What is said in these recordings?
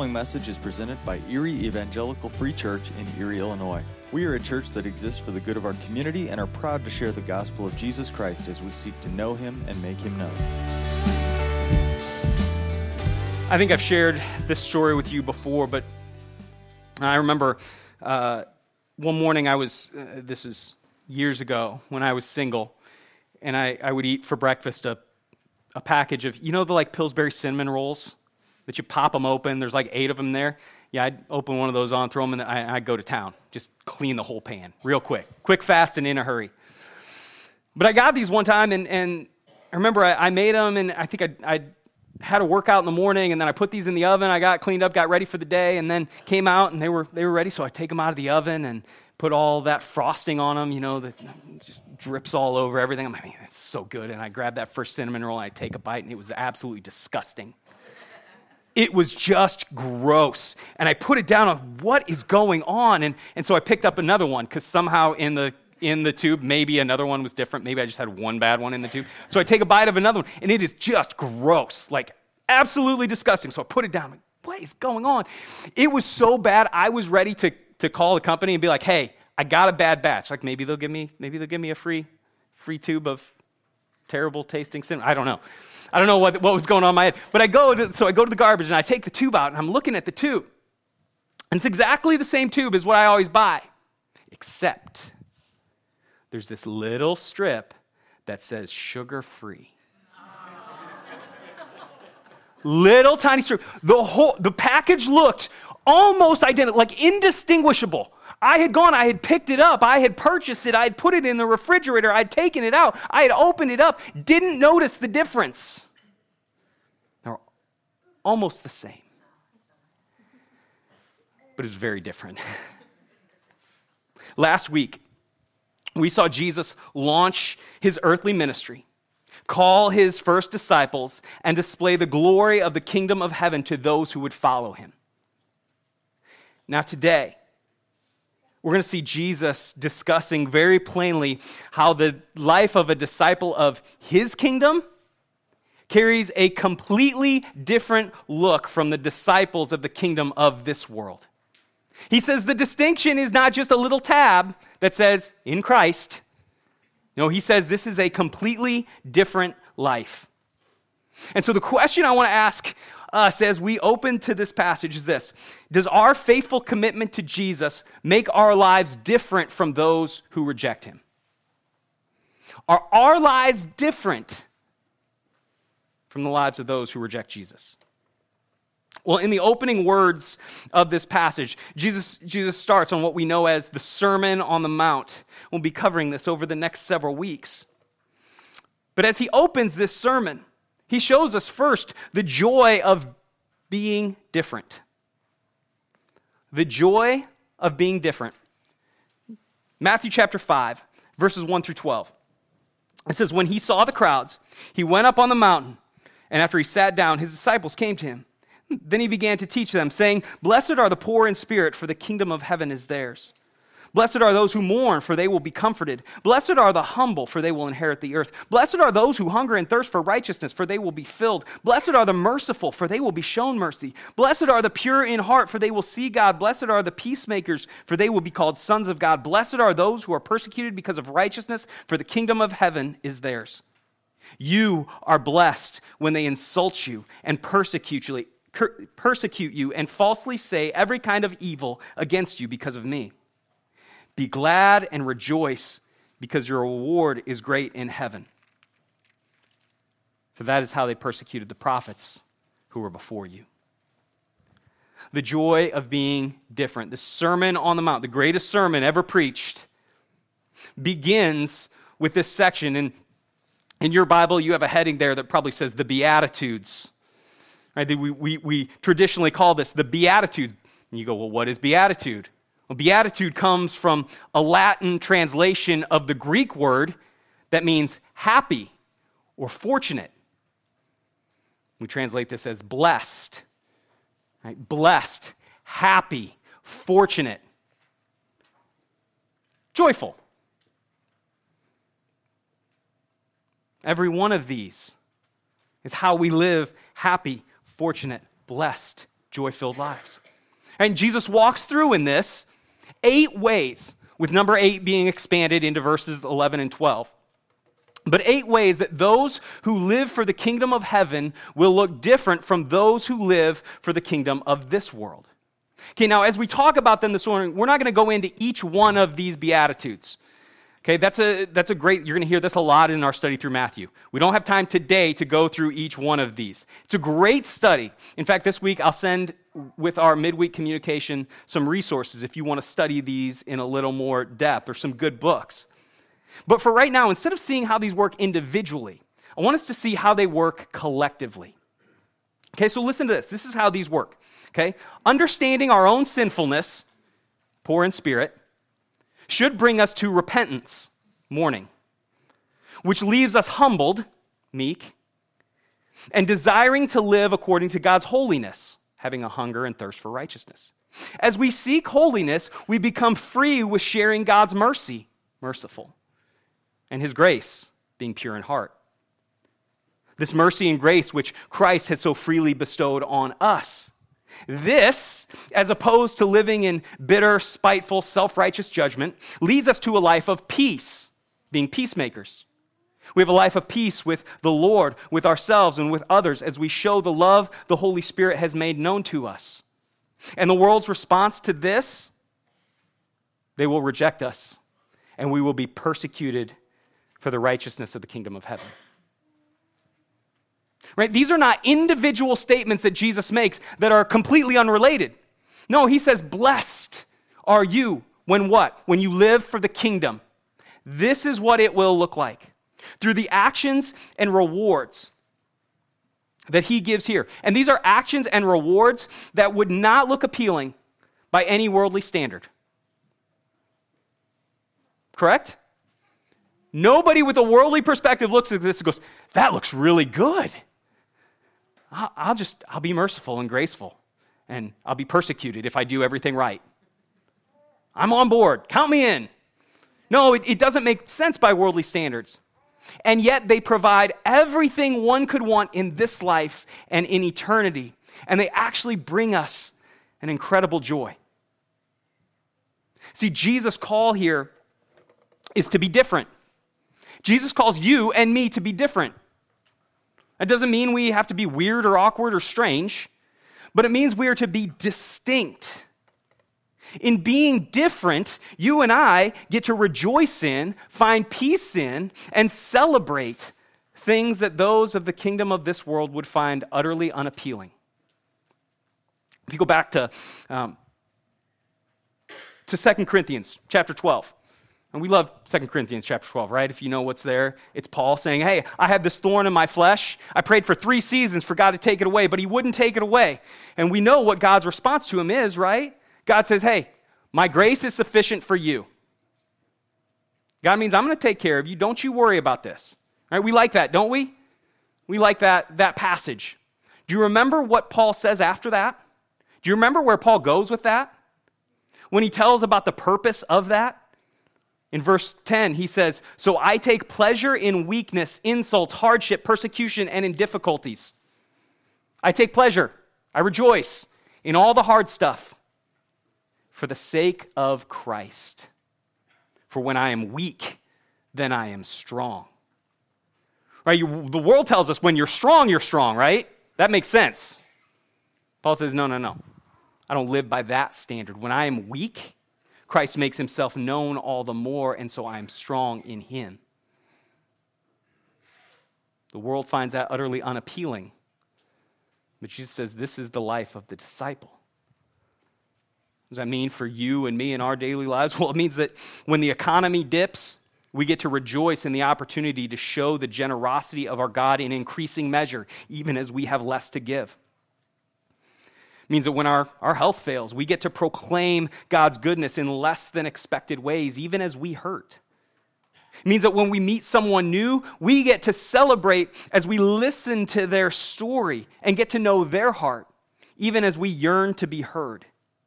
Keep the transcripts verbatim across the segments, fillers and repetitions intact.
following message is presented by Erie Evangelical Free Church in Erie, Illinois. We are a church that exists for the good of our community and are proud to share the gospel of Jesus Christ as we seek to know him and make him known. I think I've shared this story with you before, but I remember uh, one morning I was, uh, this is years ago, when I was single, and I, I would eat for breakfast a, a package of, you know the like Pillsbury cinnamon rolls? That you pop them open, there's like eight of them there. Yeah, I'd open one of those on, throw them in, and I'd go to town. Just clean the whole pan real quick. Quick, fast, and in a hurry. But I got these one time, and, and I remember I, I made them, and I think I I had a workout in the morning, and then I put these in the oven. I got cleaned up, got ready for the day, and then came out, and they were they were ready, so I take them out of the oven and put all that frosting on them, you know, that just drips all over everything. I'm like, man, it's so good. And I grabbed that first cinnamon roll, and I take a bite, and it was absolutely disgusting. It was just gross. And I put it down on what is going on. And, and so I picked up another one because somehow in the in the tube, maybe another one was different. Maybe I just had one bad one in the tube. So I take a bite of another one, and it is just gross, like absolutely disgusting. So I put it down. I'm like, what is going on? It was so bad, I was ready to, to call the company and be like, hey, I got a bad batch. Like maybe they'll give me, maybe they'll give me a free, free tube of terrible tasting cinnamon. I don't know. I don't know what, what was going on in my head. But I go to, so I go to the garbage and I take the tube out and I'm looking at the tube. And it's exactly the same tube as what I always buy. Except there's this little strip that says sugar-free. Little tiny strip. The whole the package looked almost identical, like indistinguishable. I had gone, I had picked it up, I had purchased it, I had put it in the refrigerator, I had taken it out, I had opened it up, didn't notice the difference. They're almost the same. But it was very different. Last week, we saw Jesus launch his earthly ministry, call his first disciples, and display the glory of the kingdom of heaven to those who would follow him. Now today, we're going to see Jesus discussing very plainly how the life of a disciple of his kingdom carries a completely different look from the disciples of the kingdom of this world. He says the distinction is not just a little tab that says, in Christ. No, he says this is a completely different life. And so the question I want to ask us as we open to this passage is this: does our faithful commitment to Jesus make our lives different from those who reject him? Are our lives different from the lives of those who reject Jesus? Well, in the opening words of this passage, Jesus, Jesus starts on what we know as the Sermon on the Mount. We'll be covering this over the next several weeks. But as he opens this sermon, he shows us first the joy of being different. The joy of being different. Matthew chapter five, verses one through twelve. It says, when he saw the crowds, he went up on the mountain, and after he sat down, his disciples came to him. Then he began to teach them, saying, blessed are the poor in spirit, for the kingdom of heaven is theirs. Blessed are those who mourn, for they will be comforted. Blessed are the humble, for they will inherit the earth. Blessed are those who hunger and thirst for righteousness, for they will be filled. Blessed are the merciful, for they will be shown mercy. Blessed are the pure in heart, for they will see God. Blessed are the peacemakers, for they will be called sons of God. Blessed are those who are persecuted because of righteousness, for the kingdom of heaven is theirs. You are blessed when they insult you and persecute you, persecute you and falsely say every kind of evil against you because of me. Be glad and rejoice, because your reward is great in heaven. For that is how they persecuted the prophets who were before you. The joy of being different. The Sermon on the Mount, the greatest sermon ever preached, begins with this section. And in your Bible, you have a heading there that probably says the Beatitudes. Right? We, we, we traditionally call this the Beatitude. And you go, well, what is Beatitude? Well, beatitude comes from a Latin translation of the Greek word that means happy or fortunate. We translate this as blessed. Right? Blessed, happy, fortunate, joyful. Every one of these is how we live happy, fortunate, blessed, joy-filled lives. And Jesus walks through in this eight ways, with number eight being expanded into verses eleven and twelve. But eight ways that those who live for the kingdom of heaven will look different from those who live for the kingdom of this world. Okay, now as we talk about them this morning, we're not going to go into each one of these Beatitudes. Okay, that's a, that's a great, you're going to hear this a lot in our study through Matthew. We don't have time today to go through each one of these. It's a great study. In fact, this week I'll send with our midweek communication some resources if you want to study these in a little more depth, or some good books. But for right now, instead of seeing how these work individually, I want us to see how they work collectively. Okay, so listen to this. This is how these work. Okay, understanding our own sinfulness, poor in spirit, should bring us to repentance, mourning, which leaves us humbled, meek, and desiring to live according to God's holiness, having a hunger and thirst for righteousness. As we seek holiness, we become free with sharing God's mercy, merciful, and his grace, being pure in heart. This mercy and grace which Christ has so freely bestowed on us. This, as opposed to living in bitter, spiteful, self-righteous judgment, leads us to a life of peace, being peacemakers. We have a life of peace with the Lord, with ourselves, and with others as we show the love the Holy Spirit has made known to us. And the world's response to this, they will reject us, and we will be persecuted for the righteousness of the kingdom of heaven. Right? These are not individual statements that Jesus makes that are completely unrelated. No, he says, blessed are you when what? When you live for the kingdom. This is what it will look like through the actions and rewards that he gives here. And these are actions and rewards that would not look appealing by any worldly standard. Correct? Nobody with a worldly perspective looks at this and goes, that looks really good. I'll just, I'll be merciful and graceful, and I'll be persecuted if I do everything right. I'm on board. Count me in. No, it, it doesn't make sense by worldly standards. And yet they provide everything one could want in this life and in eternity. And they actually bring us an incredible joy. See, Jesus' call here is to be different. Jesus calls you and me to be different. That doesn't mean we have to be weird or awkward or strange, but it means we are to be distinct. In being different, you and I get to rejoice in, find peace in, and celebrate things that those of the kingdom of this world would find utterly unappealing. If you go back to, um, to Second Corinthians chapter twelve, and we love Second Corinthians chapter twelve, right? If you know what's there, it's Paul saying, hey, I had this thorn in my flesh. I prayed for three seasons for God to take it away, but he wouldn't take it away. And we know what God's response to him is, right? God says, hey, my grace is sufficient for you. God means I'm going to take care of you. Don't you worry about this. Right? We like that, don't we? We like that, that passage. Do you remember what Paul says after that? Do you remember where Paul goes with that? When he tells about the purpose of that? In verse ten, he says, so I take pleasure in weakness, insults, hardship, persecution, and in difficulties. I take pleasure. I rejoice in all the hard stuff for the sake of Christ. For when I am weak, then I am strong. Right? You, the world tells us when you're strong, you're strong, right? That makes sense. Paul says, no, no, no. I don't live by that standard. When I am weak, Christ makes himself known all the more, and so I am strong in him. The world finds that utterly unappealing. But Jesus says this is the life of the disciple. What does that mean for you and me in our daily lives? Well, it means that when the economy dips, we get to rejoice in the opportunity to show the generosity of our God in increasing measure, even as we have less to give. It means that when our, our health fails, we get to proclaim God's goodness in less than expected ways, even as we hurt. It means that when we meet someone new, we get to celebrate as we listen to their story and get to know their heart, even as we yearn to be heard.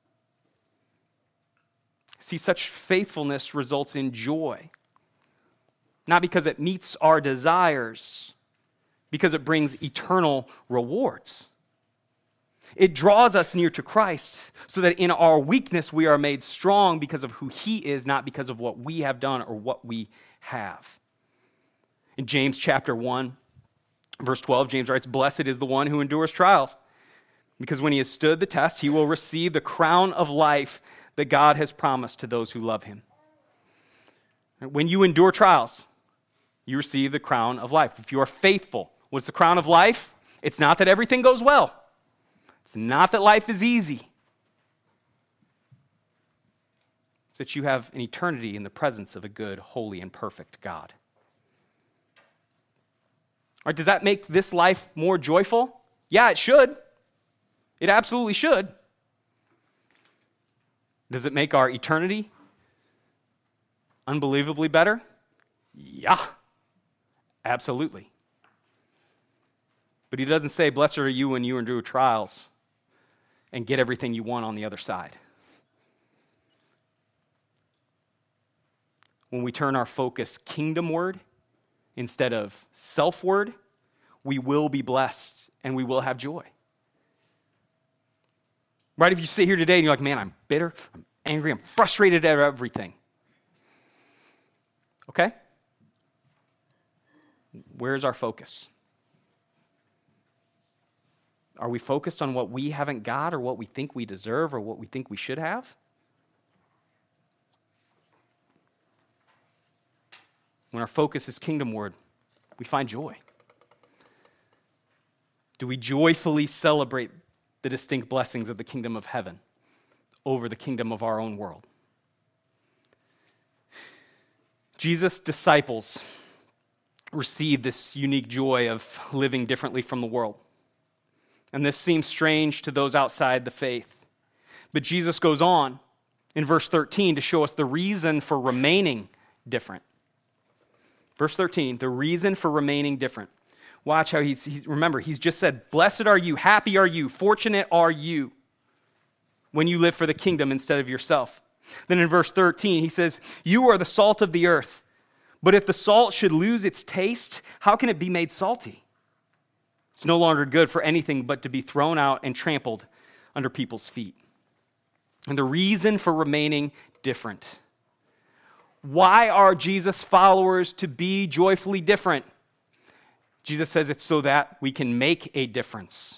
See, such faithfulness results in joy, not because it meets our desires, because it brings eternal rewards. It draws us near to Christ so that in our weakness we are made strong because of who he is, not because of what we have done or what we have. In James chapter one, verse twelve, James writes, "Blessed is the one who endures trials, because when he has stood the test, he will receive the crown of life that God has promised to those who love him." When you endure trials, you receive the crown of life. If you are faithful, what's the crown of life? It's not that everything goes well. It's not that life is easy. It's that you have an eternity in the presence of a good, holy, and perfect God. All right, does that make this life more joyful? Yeah, it should. It absolutely should. Does it make our eternity unbelievably better? Yeah, absolutely. But he doesn't say, "Blessed are you when you endure trials and get everything you want on the other side." When we turn our focus kingdomward instead of selfward, we will be blessed and we will have joy. Right? If you sit here today and you're like, "Man, I'm bitter, I'm angry, I'm frustrated at everything." Okay? Where's our focus? Are we focused on what we haven't got or what we think we deserve or what we think we should have? When our focus is kingdomward, we find joy. Do we joyfully celebrate the distinct blessings of the kingdom of heaven over the kingdom of our own world? Jesus' disciples received this unique joy of living differently from the world. And this seems strange to those outside the faith. But Jesus goes on in verse thirteen to show us the reason for remaining different. Verse thirteen, the reason for remaining different. Watch how he's, he's, remember, he's just said, "Blessed are you, happy are you, fortunate are you when you live for the kingdom instead of yourself." Then in verse thirteen, he says, "You are the salt of the earth. But if the salt should lose its taste, how can it be made salty? It's no longer good for anything but to be thrown out and trampled under people's feet." And the reason for remaining different. Why are Jesus' followers to be joyfully different? Jesus says it's so that we can make a difference.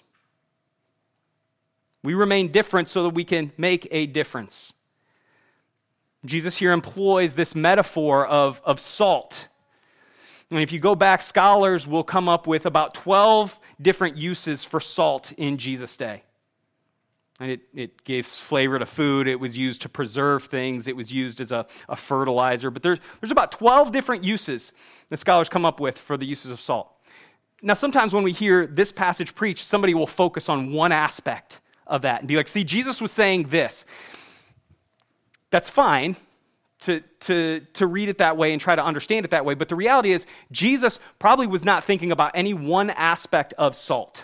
We remain different so that we can make a difference. Jesus here employs this metaphor of, of salt. And if you go back, scholars will come up with about twelve different uses for salt in Jesus' day. And it, it gave flavor to food. It was used to preserve things. It was used as a, a fertilizer. But there's, there's about twelve different uses that scholars come up with for the uses of salt. Now, sometimes when we hear this passage preached, somebody will focus on one aspect of that and be like, "See, Jesus was saying this." That's fine to, to, to read it that way and try to understand it that way, but the reality is Jesus probably was not thinking about any one aspect of salt.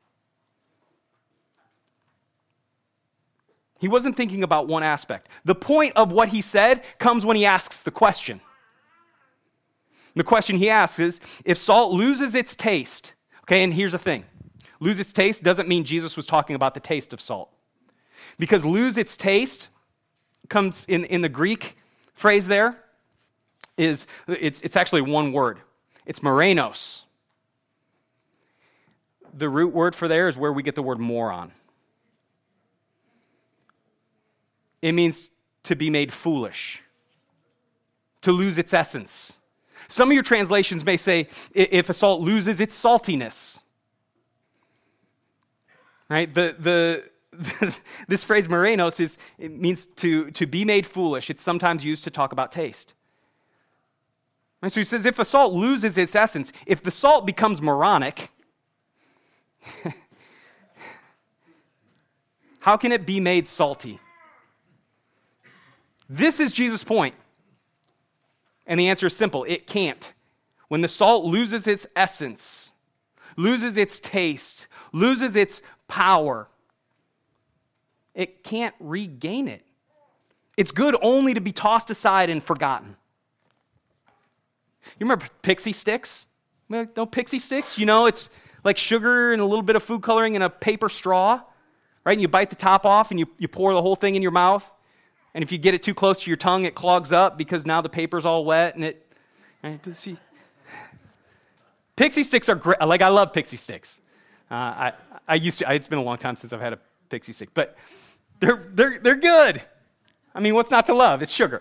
He wasn't thinking about one aspect. The point of what he said comes when he asks the question. The question he asks is, if salt loses its taste, okay, and here's the thing. Lose its taste doesn't mean Jesus was talking about the taste of salt. Because lose its taste comes in, in the Greek phrase there is, it's, it's actually one word. It's morenos. The root word for there is where we get the word moron. It means to be made foolish, to lose its essence. Some of your translations may say, if a salt loses its saltiness. Right? The, the, this phrase morenos is, it means to, to be made foolish. It's sometimes used to talk about taste. And so he says, if a salt loses its essence, if the salt becomes moronic, how can it be made salty? This is Jesus' point. And the answer is simple. It can't. When the salt loses its essence, loses its taste, loses its power, it can't regain it. It's good only to be tossed aside and forgotten. You remember Pixie Sticks? No Pixie Sticks? You know, it's like sugar and a little bit of food coloring in a paper straw. right? And you bite the top off and you, you pour the whole thing in your mouth. And if you get it too close to your tongue, it clogs up because now the paper's all wet and it, right? See, Pixie sticks are great. Like, I love Pixie sticks. Uh, I, I used to, it's been a long time since I've had a Pixie stick, but they're, they're, they're good. I mean, what's not to love? It's sugar.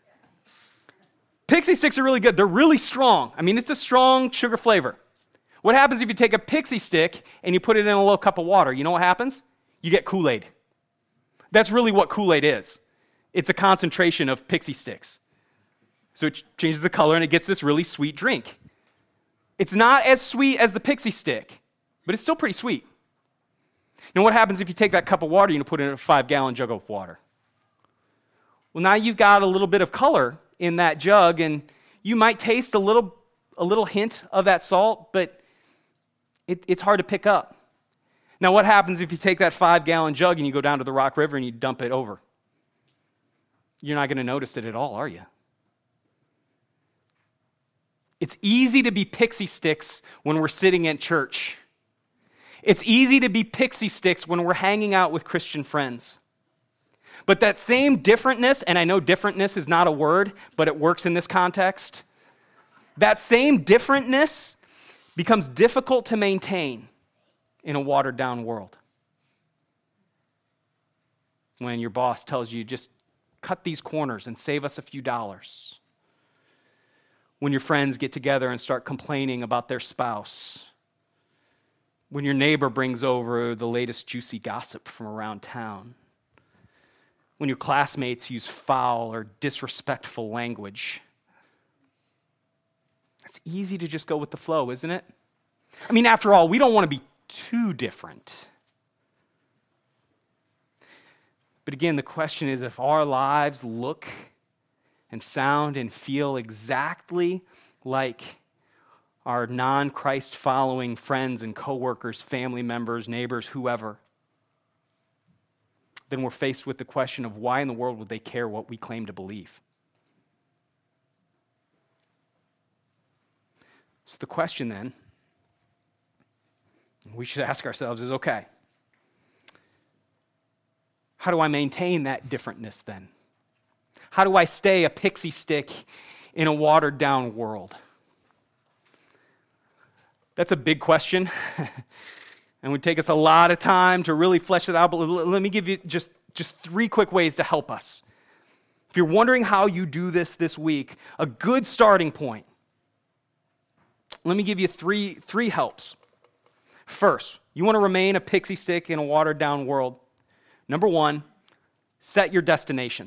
Pixie sticks are really good. They're really strong. I mean, it's a strong sugar flavor. What happens if you take a Pixie stick and you put it in a little cup of water? You know what happens? You get Kool-Aid. That's really what Kool-Aid is. It's a concentration of Pixie sticks. So it changes the color and it gets this really sweet drink. It's not as sweet as the Pixie stick, but it's still pretty sweet. Now, what happens if you take that cup of water and you put it in a five-gallon jug of water? Well, now you've got a little bit of color in that jug, and you might taste a little, a little hint of that salt, but it, it's hard to pick up. Now, what happens if you take that five-gallon jug and you go down to the Rock River and you dump it over? You're not going to notice it at all, are you? It's easy to be Pixie sticks when we're sitting in church. It's easy to be Pixie sticks when we're hanging out with Christian friends. But that same differentness, and I know differentness is not a word, but it works in this context, that same differentness becomes difficult to maintain in a watered-down world. When your boss tells you, just cut these corners and save us a few dollars. When your friends get together and start complaining about their spouse. When your neighbor brings over the latest juicy gossip from around town. When your classmates use foul or disrespectful language. It's easy to just go with the flow, isn't it? I mean, after all, we don't want to be too different. But again, the question is, if our lives look and sound and feel exactly like our non-Christ following friends and coworkers, family members, neighbors, whoever, then we're faced with the question of why in the world would they care what we claim to believe? So the question then we should ask ourselves is, okay, how do I maintain that differentness then? How do I stay a pixie stick in a watered-down world? That's a big question, and it would take us a lot of time to really flesh it out, but let me give you just, just three quick ways to help us. If you're wondering how you do this this week, a good starting point, let me give you three, three helps. First, you want to remain a pixie stick in a watered-down world. Number one, set your destination.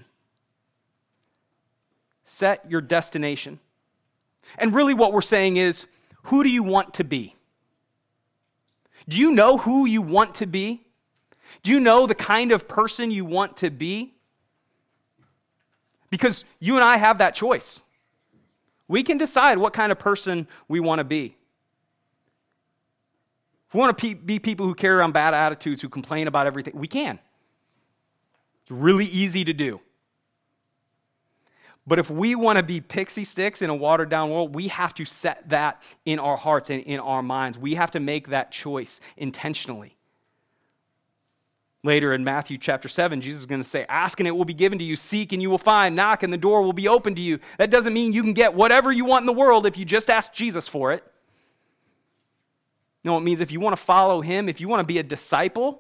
Set your destination. And really what we're saying is, who do you want to be? Do you know who you want to be? Do you know the kind of person you want to be? Because you and I have that choice. We can decide what kind of person we want to be. If we want to be people who carry around bad attitudes, who complain about everything, we can. It's really easy to do. But if we want to be pixie sticks in a watered-down world, we have to set that in our hearts and in our minds. We have to make that choice intentionally. Later in Matthew chapter seven, Jesus is going to say, ask and it will be given to you, seek and you will find, knock and the door will be open to you. That doesn't mean you can get whatever you want in the world if you just ask Jesus for it. No, it means if you want to follow him, if you want to be a disciple,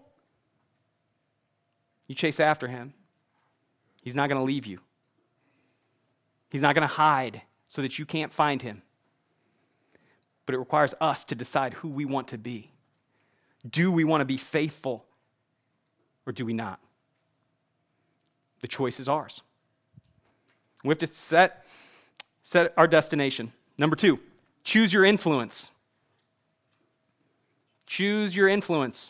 you chase after him. He's not going to leave you. He's not going to hide so that you can't find him. But it requires us to decide who we want to be. Do we want to be faithful or do we not? The choice is ours. We have to set, set our destination. Number two, choose your influence. Choose your influence.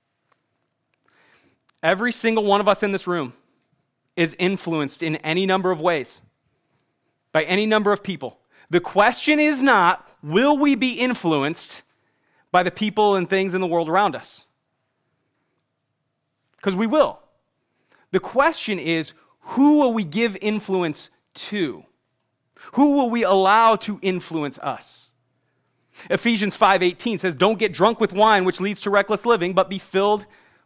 Every single one of us in this room is influenced in any number of ways by any number of people. The question is not, will we be influenced by the people and things in the world around us? Because we will. The question is, who will we give influence to? Who will we allow to influence us? Ephesians five eighteen says, don't get drunk with wine, which leads to reckless living, but be filled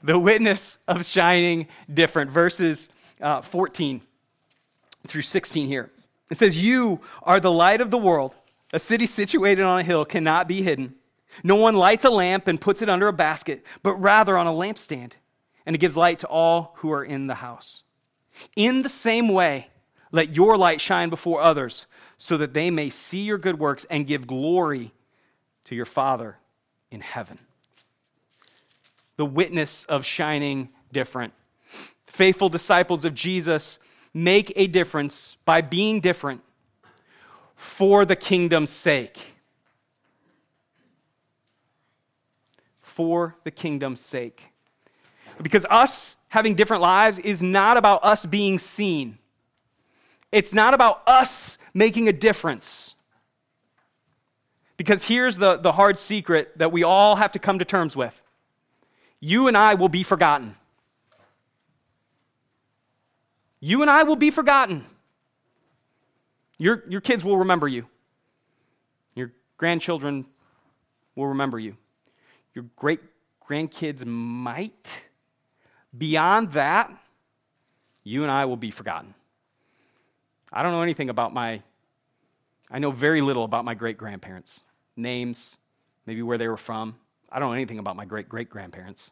The witness of shining different. Verses uh, fourteen through sixteen here. It says, you are the light of the world. A city situated on a hill cannot be hidden. No one lights a lamp and puts it under a basket, but rather on a lampstand, and it gives light to all who are in the house. In the same way, let your light shine before others, so that they may see your good works and give glory to your Father in heaven. The witness of shining different. Faithful disciples of Jesus make a difference by being different for the kingdom's sake. For the kingdom's sake. Because us having different lives is not about us being seen. It's not about us making a difference. Because here's the, the hard secret that we all have to come to terms with. You and I will be forgotten. You and I will be forgotten. Your, your kids will remember you. Your grandchildren will remember you. Your great-grandkids might. Beyond that, you and I will be forgotten. I don't know anything about my, I know very little about my great-grandparents. Names, maybe where they were from. I don't know anything about my great-great-grandparents.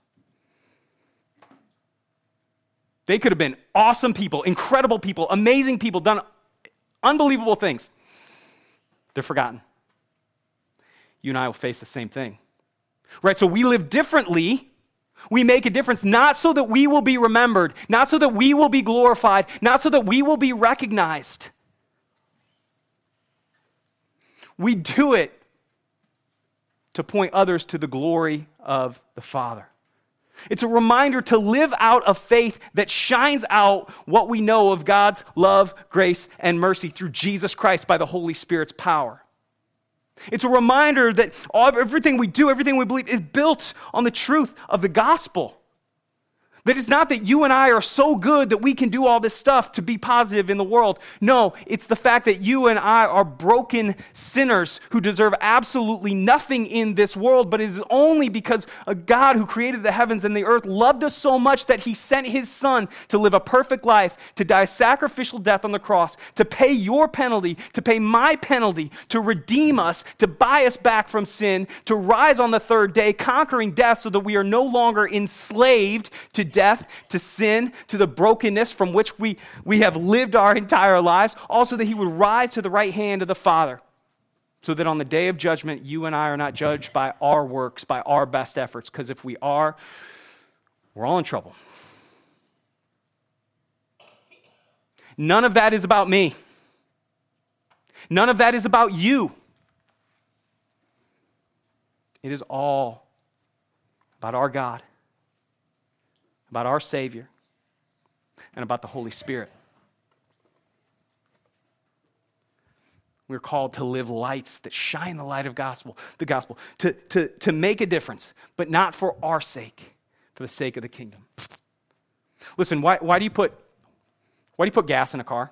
They could have been awesome people, incredible people, amazing people, done unbelievable things. They're forgotten. You and I will face the same thing. Right, so we live differently. We make a difference, not so that we will be remembered, not so that we will be glorified, not so that we will be recognized. We do it to point others to the glory of the Father. It's a reminder to live out a faith that shines out what we know of God's love, grace, and mercy through Jesus Christ by the Holy Spirit's power. It's a reminder that all, everything we do, everything we believe is built on the truth of the gospel. That it's not that you and I are so good that we can do all this stuff to be positive in the world. No, it's the fact that you and I are broken sinners who deserve absolutely nothing in this world, but it is only because a God who created the heavens and the earth loved us so much that he sent his son to live a perfect life, to die sacrificial death on the cross, to pay your penalty, to pay my penalty, to redeem us, to buy us back from sin, to rise on the third day, conquering death so that we are no longer enslaved to death, to sin, to the brokenness from which we, we have lived our entire lives. Also that he would rise to the right hand of the Father so that on the day of judgment, you and I are not judged by our works, by our best efforts, because if we are, we're all in trouble. None of that is about me. None of that is about you. It is all about our God, about our Savior, and about the Holy Spirit. We're called to live lights that shine the light of gospel, the gospel, to, to, to make a difference, but not for our sake, for the sake of the kingdom. Listen, why, why do you put why do you put gas in a car?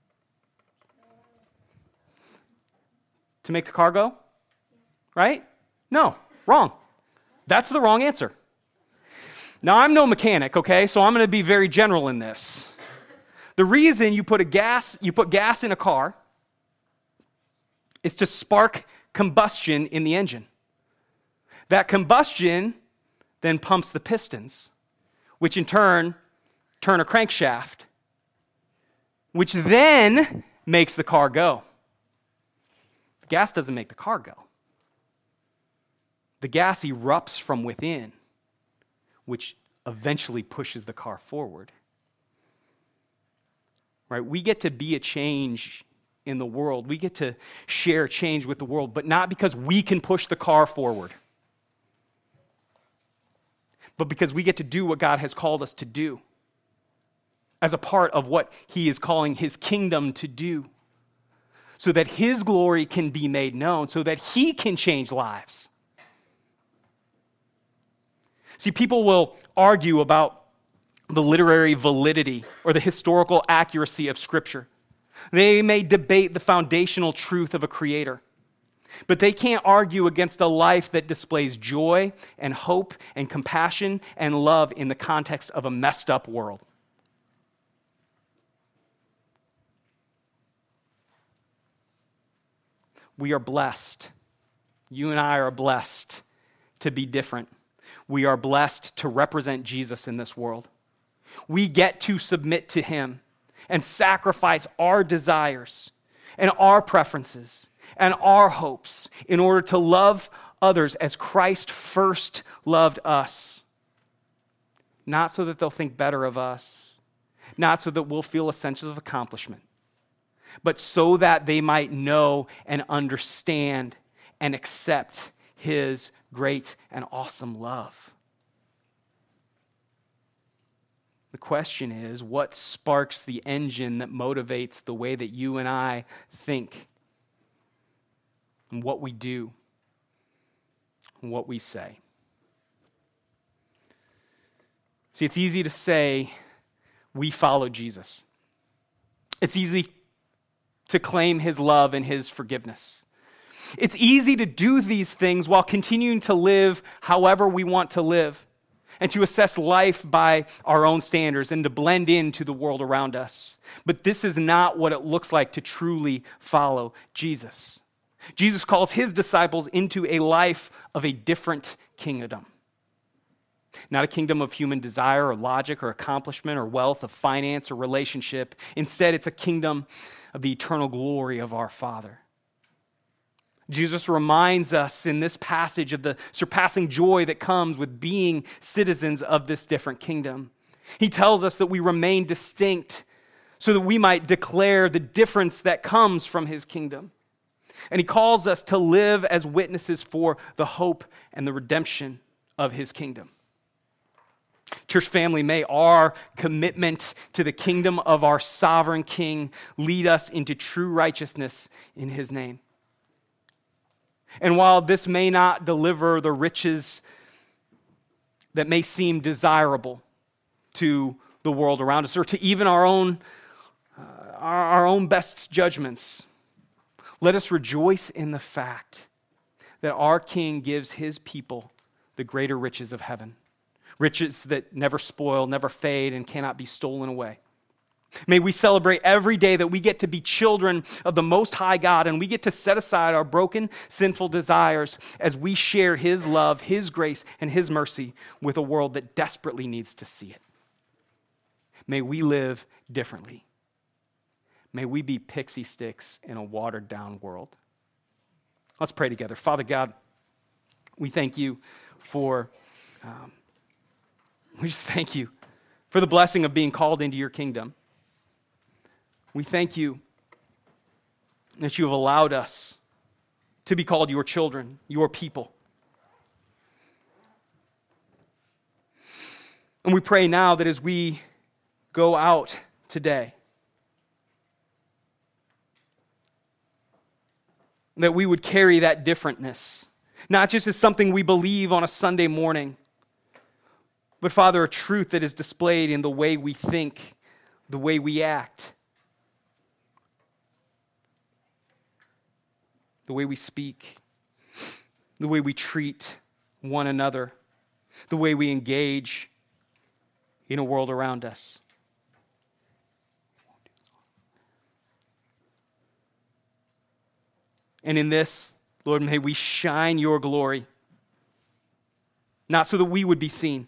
To make the car go? Right? No, wrong. That's the wrong answer. Now, I'm no mechanic, okay, so I'm going to be very general in this. The reason you put a gas, you put gas in a car is to spark combustion in the engine. That combustion then pumps the pistons, which in turn turn a crankshaft, which then makes the car go. The gas doesn't make the car go. The gas erupts from within, which eventually pushes the car forward. Right? We get to be a change in the world. We get to share change with the world, but not because we can push the car forward, but because we get to do what God has called us to do as a part of what he is calling his kingdom to do, so that his glory can be made known, so that he can change lives. See, people will argue about the literary validity or the historical accuracy of Scripture. They may debate the foundational truth of a creator. But they can't argue against a life that displays joy and hope and compassion and love in the context of a messed up world. We are blessed. You and I are blessed to be different. We are blessed to represent Jesus in this world. We get to submit to him and sacrifice our desires and our preferences and our hopes in order to love others as Christ first loved us. Not so that they'll think better of us, not so that we'll feel a sense of accomplishment, but so that they might know and understand and accept his great and awesome love. The question is, what sparks the engine that motivates the way that you and I think, and what we do, and what we say? See, it's easy to say we follow Jesus. It's easy to claim his love and his forgiveness. It's easy to do these things while continuing to live however we want to live, and to assess life by our own standards and to blend into the world around us. But this is not what it looks like to truly follow Jesus. Jesus calls his disciples into a life of a different kingdom. Not a kingdom of human desire or logic or accomplishment or wealth, of finance or relationship. Instead, it's a kingdom of the eternal glory of our Father. Jesus reminds us in this passage of the surpassing joy that comes with being citizens of this different kingdom. He tells us that we remain distinct so that we might declare the difference that comes from his kingdom. And he calls us to live as witnesses for the hope and the redemption of his kingdom. Church family, may our commitment to the kingdom of our sovereign King lead us into true righteousness in his name. And while this may not deliver the riches that may seem desirable to the world around us, or to even our own, uh, our, our own best judgments, let us rejoice in the fact that our King gives his people the greater riches of heaven, riches that never spoil, never fade, and cannot be stolen away. May we celebrate every day that we get to be children of the Most High God, and we get to set aside our broken, sinful desires as we share his love, his grace, and his mercy with a world that desperately needs to see it. May we live differently. May we be pixie sticks in a watered-down world. Let's pray together. Father God, we thank you for, um, we just thank you for the blessing of being called into your kingdom. We thank you that you have allowed us to be called your children, your people. And we pray now that as we go out today, that we would carry that differentness, not just as something we believe on a Sunday morning, but, Father, a truth that is displayed in the way we think, the way we act, the way we speak, the way we treat one another, the way we engage in a world around us. And in this, Lord, may we shine your glory, not so that we would be seen,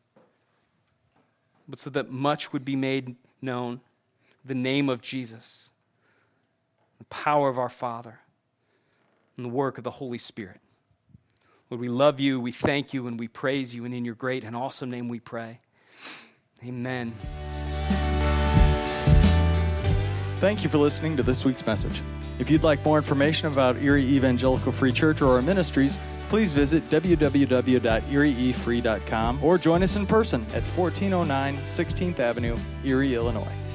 but so that much would be made known, the name of Jesus, the power of our Father, and the work of the Holy Spirit. Lord, we love you, we thank you, and we praise you, and in your great and awesome name we pray. Amen. Thank you for listening to this week's message. If you'd like more information about Erie Evangelical Free Church or our ministries, please visit w w w dot erie e free dot com or join us in person at fourteen oh nine sixteenth Avenue, Erie, Illinois.